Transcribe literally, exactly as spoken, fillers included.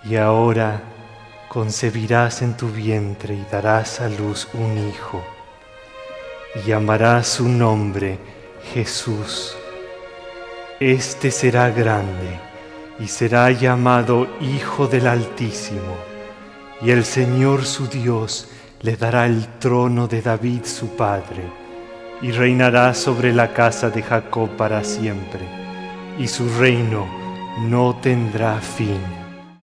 y ahora concebirás en tu vientre y darás a luz un hijo, y llamarás su nombre Jesús. Este será grande y será llamado Hijo del Altísimo, y el Señor su Dios le dará el trono de David su padre, y reinará sobre la casa de Jacob para siempre, y su reino no tendrá fin.